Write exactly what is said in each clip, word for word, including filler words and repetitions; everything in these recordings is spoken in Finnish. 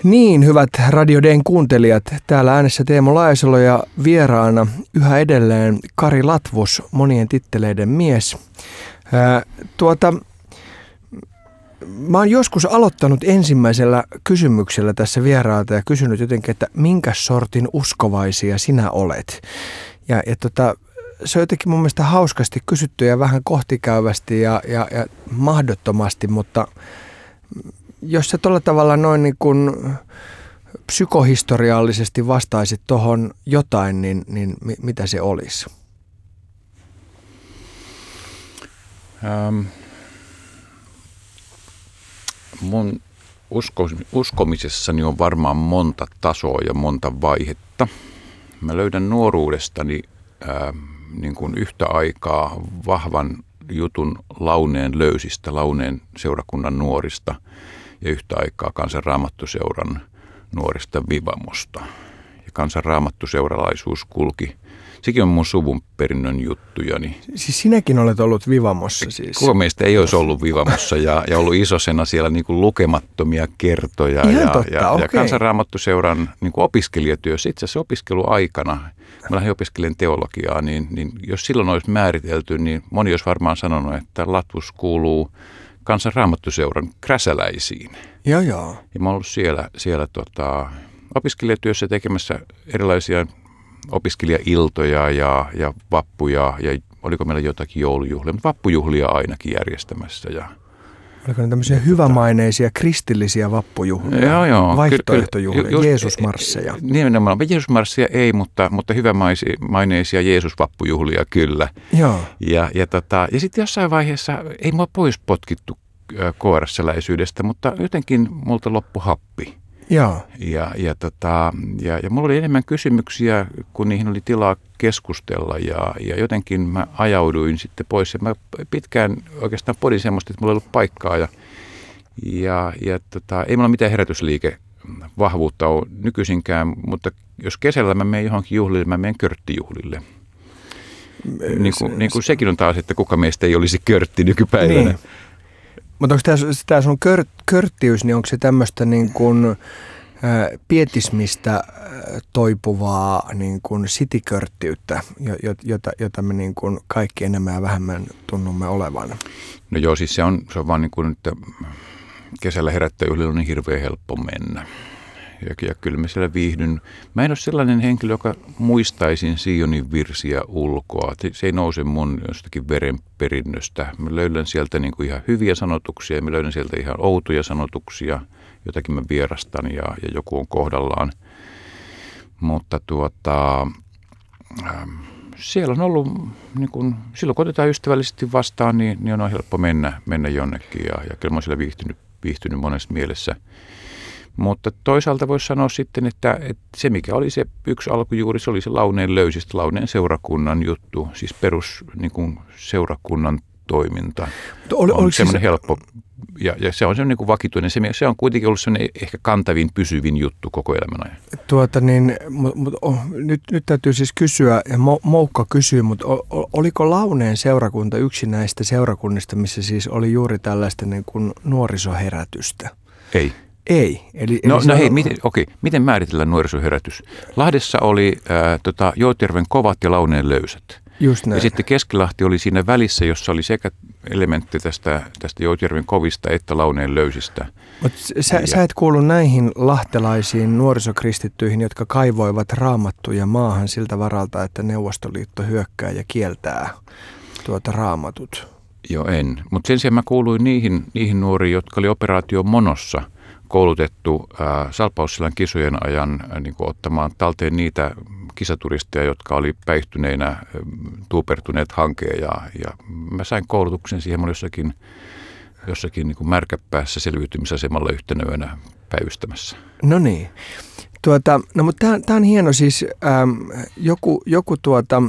Niin, hyvät Radio D:n kuuntelijat, täällä äänessä Teemu Laisalo ja vieraana yhä edelleen Kari Latvus, monien titteleiden mies. Ää, tuota, mä oon joskus aloittanut ensimmäisellä kysymyksellä tässä vieraalta ja kysynyt jotenkin, että minkä sortin uskovaisia sinä olet. Ja, ja tota, se on jotenkin mun mielestä hauskasti kysytty ja vähän kohtikäyvästi ja, ja, ja mahdottomasti, mutta jos sä tuolla tavalla noin niin kuin psykohistoriallisesti vastaisit tuohon jotain, niin, niin mitä se olisi? Ähm, mun usko, uskomisessani on varmaan monta tasoa ja monta vaihetta. Mä löydän nuoruudestani äh, niin kuin yhtä aikaa vahvan jutun Launeen löysistä, Launeen seurakunnan nuorista ja yhtä aikaa Kansanraamattuseuran nuorista Vivamosta. Ja Kansanraamattuseuralaisuus kulki. Sekin on mun suvun perinnön juttujani. Siis sinäkin olet ollut Vivamossa siis? Kuka meistä ei olisi ollut Vivamossa ja, ja ollut isosena siellä niin kuin lukemattomia kertoja. Ihan ja, totta, ja, okei. ja Kansanraamattuseuran niin kuin opiskelijatyössä, itse asiassa opiskeluaikana, mä lähdin opiskelemaan teologiaa, niin, niin jos silloin olisi määritelty, niin moni olisi varmaan sanonut, että Latvus kuuluu Kansanraamattuseuran kräsäläisiin. Joo, joo. Ja mä oon ollut siellä, siellä tota, opiskelijatyössä tekemässä erilaisia opiskelijailtoja ja, ja vappuja ja oliko meillä jotakin joulujuhlia, mutta vappujuhlia ainakin järjestämässä. Ja, oliko ne tämmöisiä ja hyvämaineisia tota, kristillisiä vappujuhlia, joo, joo, vaihtoehtojuhlia, just, Jeesusmarsseja? Nimenomaan Jeesusmarsseja ei, mutta, mutta hyvämaineisia Jeesusvappujuhlia kyllä. Joo. Ja, ja, tota, ja sitten jossain vaiheessa ei mua pois potkittu koirassäläisyydestä, mutta jotenkin multa loppu happi. Joo. Ja, ja, tota, ja, ja mulla oli enemmän kysymyksiä, kun niihin oli tilaa keskustella ja, ja jotenkin mä ajauduin sitten pois. Ja mä pitkään oikeastaan podin semmoista, että mulla ei ollut paikkaa ja, ja, ja tota, ei mulla mitään herätysliikevahvuutta ole nykyisinkään, mutta jos kesällä mä menen johonkin juhlille, mä menen körttijuhlille. Niin kuin, niin kuin sekin on taas, että kuka meistä ei olisi körtti nykypäivänä. Niin. Mutta onko tämä sun kör, körttiys, niin onko se tämmöistä niin kuin ä, pietismistä ä, toipuvaa niin kuin citykörttiyttä, jota, jota me niin kuin kaikki enemmän ja vähemmän tunnumme olevan? No joo, siis se on, se on vaan niin kuin, että kesällä herättäjyhdellä on niin hirveän helppo mennä. Ja, ja kyllä mä siellä viihdyn. Mä en ole sellainen henkilö, joka muistaisin Sionin virsiä ulkoa. Se ei nouse mun jostakin verenperinnöstä. Mä löydän sieltä niin kuin ihan hyviä sanotuksia ja mä löydän sieltä ihan outoja sanotuksia, jotakin mä vierastan ja, ja joku on kohdallaan. Mutta tuota, ähm, siellä on ollut, niin kun, silloin kun otetaan ystävällisesti vastaan, niin, niin on helppo mennä, mennä jonnekin ja, ja kyllä mä oon siellä viihtynyt, viihtynyt monessa mielessä. Mutta toisaalta voisi sanoa sitten, että, että se mikä oli se yksi alkujuuri, se oli se Launeen löysistä, Launeen seurakunnan juttu, siis perus niin kuin seurakunnan toiminta. Oli, on semmoinen siis helppo, ja, ja se on semmoinen niin vakituinen, se, se on kuitenkin ollut semmoinen ehkä kantavin, pysyvin juttu koko elämän ajan. Tuota niin, mut, mut, oh, nyt, nyt täytyy siis kysyä, ja Moukka kysyy, mutta oliko Launeen seurakunta yksi näistä seurakunnista, missä siis oli juuri tällaista niin kuin nuorisoherätystä? Ei. Ei. Eli, no eli no on... hei, miten, okei, miten määritellään nuorisoherätys? Lahdessa oli ää, tota, Joutjärven kovat ja Launeen löysät. Just näin. Ja sitten Keskilahti oli siinä välissä, jossa oli sekä elementti tästä, tästä Joutjärven kovista että Launeen löysistä. Mutta sä, ja... sä et kuulu näihin lahtelaisiin nuorisokristittyihin, jotka kaivoivat raamattuja maahan siltä varalta, että Neuvostoliitto hyökkää ja kieltää tuota raamatut. Joo, en. Mutta sen sijaan mä kuuluin niihin, niihin nuoriin, jotka oli operaatio Monossa koulutettu äh, Salpausselän kisojen ajan äh, niin kuin ottamaan talteen niitä kisaturisteja, jotka oli päihtyneinä, äh, tuupertuneet hankeen. Ja, ja mä sain koulutuksen siihen, mä olin jossakin, jossakin niin kuin märkäpäässä selviytymisasemalla yhtenä yönä päivystämässä. No niin. Tuota, no mutta tämä on hieno siis, ähm, joku, joku tuota...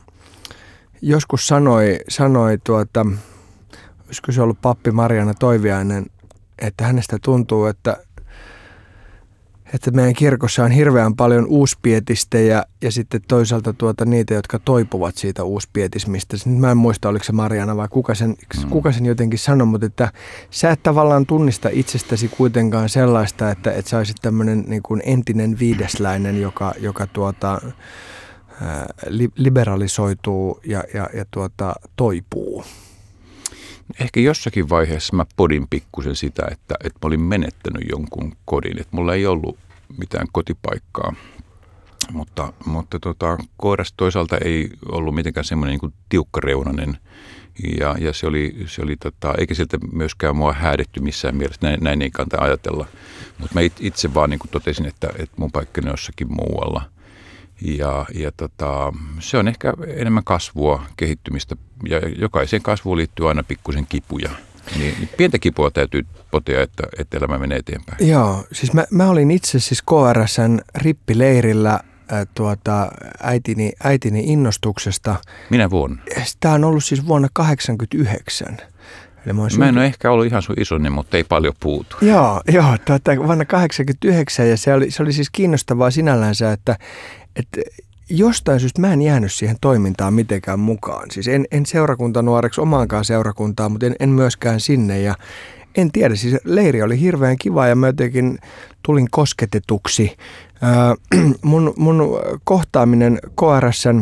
Joskus sanoi, sanoi tuota, olisiko se ollut pappi Mariana Toiviainen, että hänestä tuntuu, että, että meidän kirkossa on hirveän paljon uuspietistejä ja sitten toisaalta tuota niitä, jotka toipuvat siitä uuspietismistä. Nyt mä en muista, oliko se Mariana vai kuka sen, mm. kuka sen jotenkin sanoi, mutta että sä et tavallaan tunnista itsestäsi kuitenkaan sellaista, että, että sä olisit tämmöinen niin kuin entinen viidesläinen, joka, joka tuota, ää, li, liberalisoituu ja, ja, ja tuota, toipuu. Ehkä jossakin vaiheessa mä podin pikkusen sitä, että, että mä olin menettänyt jonkun kodin, että mulla ei ollut mitään kotipaikkaa, mutta, mutta tota, koirasta toisaalta ei ollut mitenkään semmoinen niin kuin tiukkareunainen ja, ja se oli, se oli tota, eikä sieltä myöskään mua häädetty missään mielessä, näin, näin ei kannata ajatella, mutta mä itse vaan niin kuin totesin, että, että mun paikkani on jossakin muualla. Ja, ja tota, se on ehkä enemmän kasvua, kehittymistä ja jokaiseen kasvuun liittyy aina pikkusen kipuja. Niin, niin pientä kipua täytyy potea, että, että elämä menee eteenpäin. Joo, siis mä, mä olin itse siis K R S:n rippileirillä äh, tuota, äitini, äitini innostuksesta. Minä vuonna? Tämä on ollut siis vuonna kahdeksankymmentäyhdeksän. Eli mä, mä en ole ehkä ollut ihan sun isoinen, mutta ei paljon puutu. Joo, joo tuota, vuonna kahdeksankymmentäyhdeksän ja se oli, se oli siis kiinnostavaa sinällänsä, että että jostain syystä mä en jäänyt siihen toimintaan mitenkään mukaan. Siis en, en seurakuntanuoreksi omaankaan seurakuntaan, mutta en, en myöskään sinne. Ja en tiedä, siis leiri oli hirveän kiva ja mä jotenkin tulin kosketetuksi. Ää, mun, mun kohtaaminen K R S:n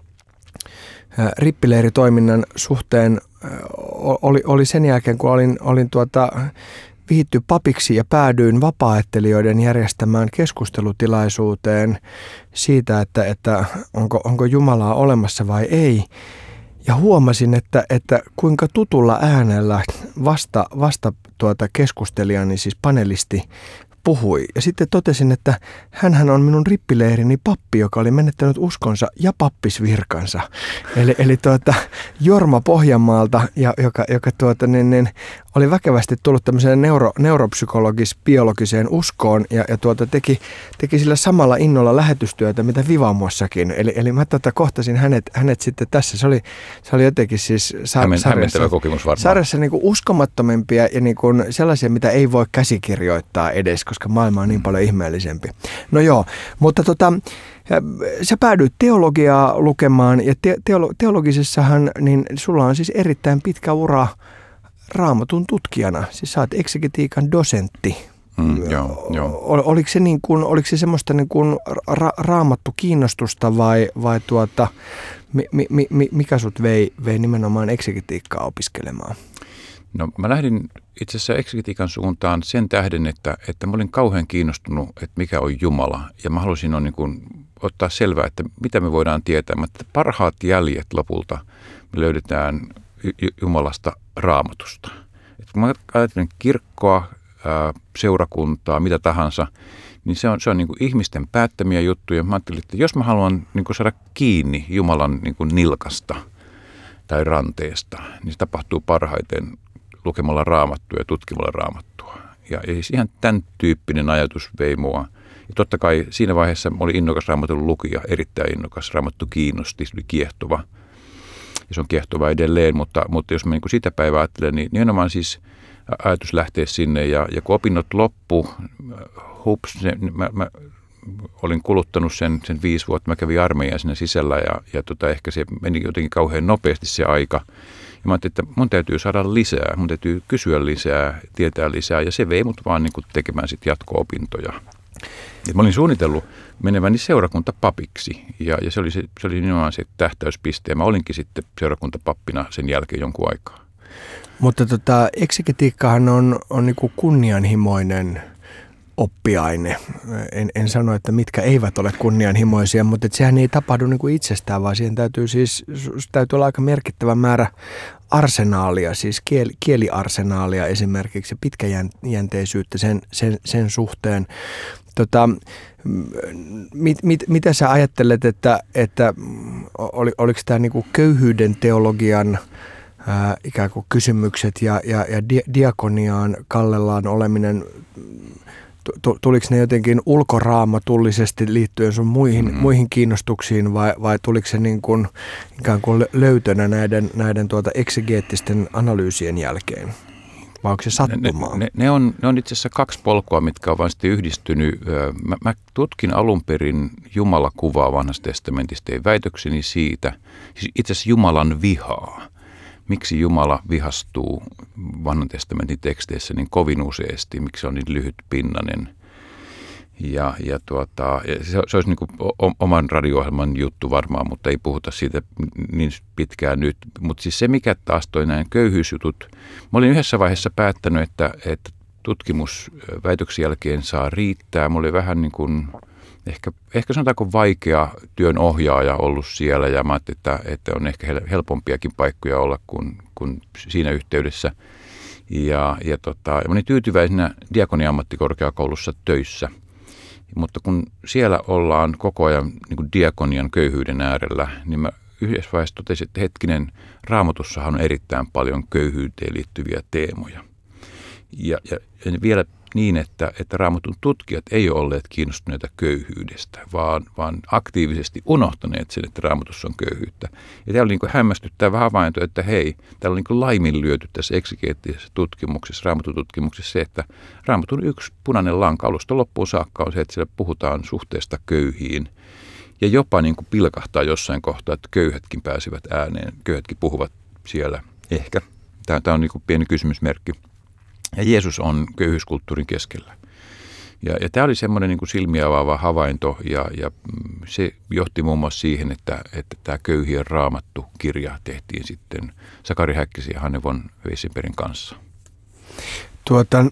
ää, rippileiritoiminnan suhteen ää, oli, oli sen jälkeen, kun olin, olin tuota... vihitty papiksi ja päädyin vapaaettelijoiden järjestämään keskustelutilaisuuteen siitä, että, että onko, onko Jumalaa olemassa vai ei. Ja huomasin, että, että kuinka tutulla äänellä vasta, vasta tuota keskustelijani, siis panelisti, puhui. Ja sitten totesin, että hänhän on minun rippileirini pappi, joka oli menettänyt uskonsa ja pappisvirkansa. Eli, eli tuota, Jorma Pohjanmaalta, ja, joka, joka tuota, niin, niin, oli väkevästi tullut tämmöiseen neuro, neuropsykologis-biologiseen uskoon ja, ja tuota, teki, teki sillä samalla innolla lähetystyötä, mitä Vivamuossakin. Eli, eli mä tuota, kohtasin hänet, hänet sitten tässä. Se oli, se oli jotenkin siis sa- hämmentävä kokemus varmaan. Sarjassa niin kuin uskomattomimpia ja niin kuin sellaisia, mitä ei voi käsikirjoittaa edes, koska maailma on niin paljon ihmeellisempi. No joo, mutta tota, sä päädyit teologiaa lukemaan ja te- teolo- teologisessahan, niin sulla on siis erittäin pitkä ura Raamatun tutkijana. Siis sä oot eksegetiikan dosentti. Mm, joo, joo. Ol, oliko se, niin kuin, oliko se semmoista niin kuin ra- raamattu kiinnostusta vai, vai tuota, mi, mi, mi, mikä sut vei, vei nimenomaan eksegetiikkaa opiskelemaan? No mä lähdin itse asiassa eksegetiikan suuntaan sen tähden, että, että mä olin kauhean kiinnostunut, että mikä on Jumala. Ja mä halusin on niin kuin ottaa selvää, että mitä me voidaan tietää. Mutta parhaat jäljet lopulta me löydetään Jumalasta Raamatusta. Et kun mä ajattelen kirkkoa, ää, seurakuntaa, mitä tahansa, niin se on, se on niin kuin ihmisten päättämiä juttuja. Mä ajattelin, että jos mä haluan niin kuin saada kiinni Jumalan niin kuin nilkasta tai ranteesta, niin se tapahtuu parhaiten lukemalla Raamattua ja tutkimalla Raamattua. Ja, ja siis ihan tämän tyyppinen ajatus vei mua. Ja totta kai siinä vaiheessa oli innokas Raamatun lukija, erittäin innokas. Raamattu kiinnosti, se oli kiehtova. Ja se on kiehtova edelleen, mutta, mutta jos mä niin kuin sitä päivää ajattelen, niin nimenomaan siis ajatus lähtee sinne. Ja, ja kun opinnot loppu, hups, se, mä, mä olin kuluttanut sen, sen viisi vuotta, mä kävin armeijan siinä sisällä ja, ja tota, ehkä se meni jotenkin kauhean nopeasti se aika. Ja mä ajattelin, että mun täytyy saada lisää, mun täytyy kysyä lisää, tietää lisää ja se vei mut vaan niin kuin tekemään sitten jatko-opintoja. Et mä olin suunnitellut meneväni seurakuntapapiksi ja, ja se oli, se, se oli nimenomaan se tähtäyspiste ja mä olinkin sitten seurakuntapappina sen jälkeen jonkun aikaa. Mutta tota, eksegetiikkahan on, on niin kuin kunnianhimoinen oppiaine. En, en sano, että mitkä eivät ole kunnianhimoisia, mutta että sehän ei tapahdu niin kuin itsestään, vaan siihen täytyy siis täytyy olla aika merkittävä määrä arsenaalia, siis kieli, kieliarsenaalia esimerkiksi, pitkäjänteisyyttä sen, sen, sen suhteen. Tota, mit, mit, mitä sä ajattelet, että, että oli, oliko tämä niin kuin köyhyyden teologian ää, ikään kuin kysymykset ja, ja, ja diakoniaan kallellaan oleminen, tuliko ne jotenkin ulkoraamatullisesti liittyen sun muihin, mm-hmm. muihin kiinnostuksiin vai, vai tuliko se niin kuin, ikään kuin löytönä näiden, näiden tuota eksegeettisten analyysien jälkeen? vai onko se sattumaa? Ne, ne, ne, on, ne on itse asiassa kaksi polkua, mitkä on vain sitten yhdistynyt. Mä, mä tutkin alun perin Jumalakuvaa Vanhasta testamentista, tein väitökseni siitä, siis itse asiassa Jumalan vihaa. Miksi Jumala vihastuu Vanhan testamentin teksteissä niin kovin useasti, miksi se on niin lyhytpinnainen. Ja, ja tuota, se, se olisi niin kuin oman radio-ohjelman juttu varmaan, mutta ei puhuta siitä niin pitkään nyt. Mutta siis se, mikä taas toi näin köyhyysjutut, mä olin yhdessä vaiheessa päättänyt, että, että tutkimus väitöksen jälkeen saa riittää. Mä olin vähän niin kuin, ehkä, ehkä sanotaanko vaikea työn ohjaaja ollut siellä, ja mä ajattelin, että, että on ehkä helpompiakin paikkoja olla kuin, kuin siinä yhteydessä. Ja, ja tota, mä olin tyytyväisenä Diakonia-ammattikorkeakoulussa töissä. Mutta kun siellä ollaan koko ajan niin kuin diakonian köyhyyden äärellä, niin mä yhdessä vaiheessa totesin, että hetkinen, Raamatussahan on erittäin paljon köyhyyteen liittyviä teemoja. Ja, ja, ja vielä niin, että, että Raamatun tutkijat ei ole olleet kiinnostuneita köyhyydestä, vaan, vaan aktiivisesti unohtaneet sen, että Raamatussa on köyhyyttä. Ja täällä oli niin kuin hämmästyttävä havainto, että hei, täällä on niin kuin laiminlyöty tässä eksegeettisessä tutkimuksessa, Raamatun tutkimuksessa se, että Raamatun yksi punainen lanka alusta loppuun saakka on se, että siellä puhutaan suhteesta köyhiin. Ja jopa niin kuin pilkahtaa jossain kohtaa, että köyhätkin pääsevät ääneen, köyhätkin puhuvat siellä ehkä. Tämä on niin kuin pieni kysymysmerkki. Ja Jeesus on köyhyyskulttuurin keskellä. Ja, ja tämä oli semmoinen niin kuin silmiä avaava havainto, ja, ja se johti muun muassa siihen, että, että tämä Köyhien raamattu-kirja tehtiin sitten Sakari Häkkisen ja Hanne von Weissenbergin kanssa. Tuota,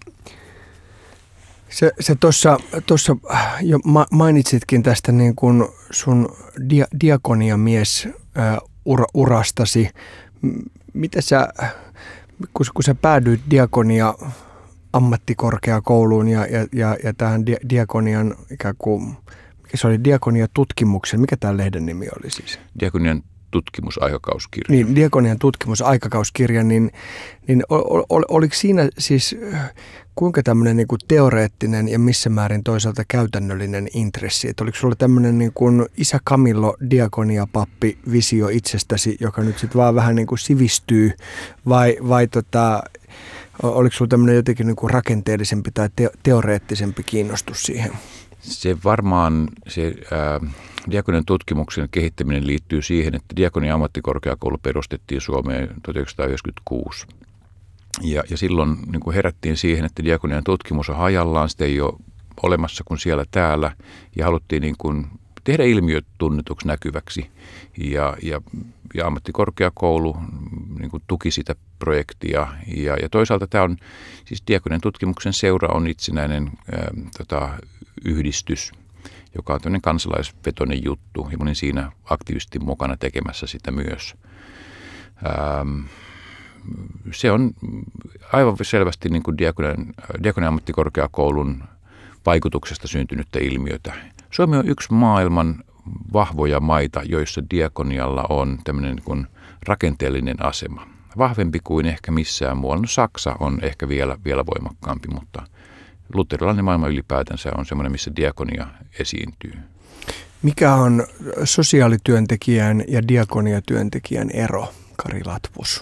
se tuossa jo mainitsitkin tästä niin kuin sun dia, diakoniamies ää, ura, urastasi. Mitä sä... Kun, kun sä päädyit diakonia ammattikorkeakouluun ja, ja, ja, ja tähän dia, diakonian ikään kuin, mikä se oli, diakonia tutkimuksen, mikä tämä lehden nimi oli siis? Diakonian tutkimusaikakauskirja. Niin, diakonian tutkimusaikakauskirja, niin, niin ol, ol, oliko siinä siis kuinka tämmöinen niin kuin teoreettinen ja missä määrin toisaalta käytännöllinen intressi? Että oliko sulla tämmöinen niin kuin isä Camillo diakoniapappi visio itsestäsi, joka nyt sitten vaan vähän niin kuin sivistyy, vai, vai tota, oliko sulla tämmöinen jotenkin niin kuin rakenteellisempi tai te, teoreettisempi kiinnostus siihen? Se varmaan se ää, diakonian tutkimuksen kehittäminen liittyy siihen, että Diakonian ammattikorkeakoulu perustettiin Suomeen tuhatyhdeksänsataayhdeksänkymmentäkuusi. Ja, ja silloin niin kuin herättiin siihen, että diakonian tutkimus on hajallaan, sitä ei ole olemassa kuin siellä täällä, ja haluttiin niin kuin tehdä ilmiöt tunnetuksi näkyväksi. Ja, ja, ja ammattikorkeakoulu niin kuin tuki sitä projektia. Ja, ja toisaalta tämä on, siis diakonian tutkimuksen seura on itsenäinen ää, tota, yhdistys, joka on tämmöinen kansalaisvetoinen juttu, ja mä olin siinä aktiivisesti mukana tekemässä sitä myös. Ähm, se on aivan selvästi niin kuin diakonian, diakonian ammattikorkeakoulun vaikutuksesta syntynyttä ilmiötä. Suomi on yksi maailman vahvoja maita, joissa diakonialla on tämmöinen niin kuin rakenteellinen asema. Vahvempi kuin ehkä missään muualla. No, Saksa on ehkä vielä, vielä voimakkaampi, mutta luterilainen maailma ylipäätänsä on semmoinen, missä diakonia esiintyy. Mikä on sosiaalityöntekijän ja diakoniatyöntekijän ero, Kari Latvus?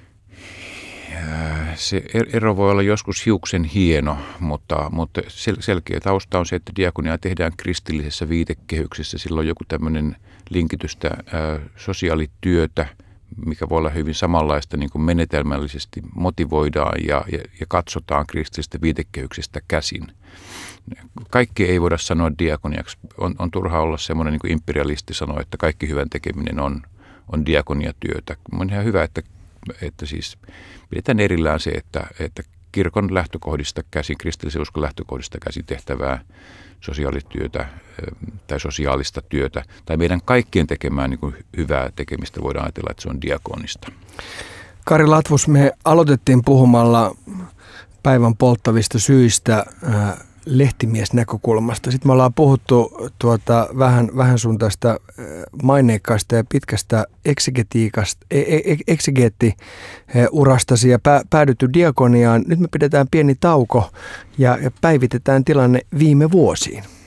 Se ero voi olla joskus hiuksen hieno, mutta, mutta sel- selkeä tausta on se, että diakonia tehdään kristillisessä viitekehyksessä. Silloin joku tämmöinen linkitystä ää, sosiaalityötä, mikä voi olla hyvin samanlaista, niin kuin menetelmällisesti motivoidaan ja, ja, ja katsotaan kristillisestä viitekehyksestä käsin. Kaikki ei voida sanoa diakoniaksi. On, on turha olla semmoinen niin kuin imperialisti sanoo, että kaikki hyvän tekeminen on, on diakoniatyötä. On ihan hyvä, että, että siis pidetään erillään se, että, että kirkon lähtökohdista käsin, kristillisen uskon lähtökohdista käsin tehtävää sosiaalityötä tai sosiaalista työtä tai meidän kaikkien tekemään niin kuin hyvää tekemistä voidaan ajatella, että se on diakonista. Kari Latvus, me aloitettiin puhumalla päivän polttavista syistä äh, lehtimies-näkökulmasta. Sitten me ollaan puhuttu tuota, vähän, vähän sun tästä äh, maineikkaasta ja pitkästä eksegetiikasta, e- e- eksegeettiurastasi ja pää, päädytty diakoniaan. Nyt me pidetään pieni tauko ja, ja päivitetään tilanne viime vuosiin.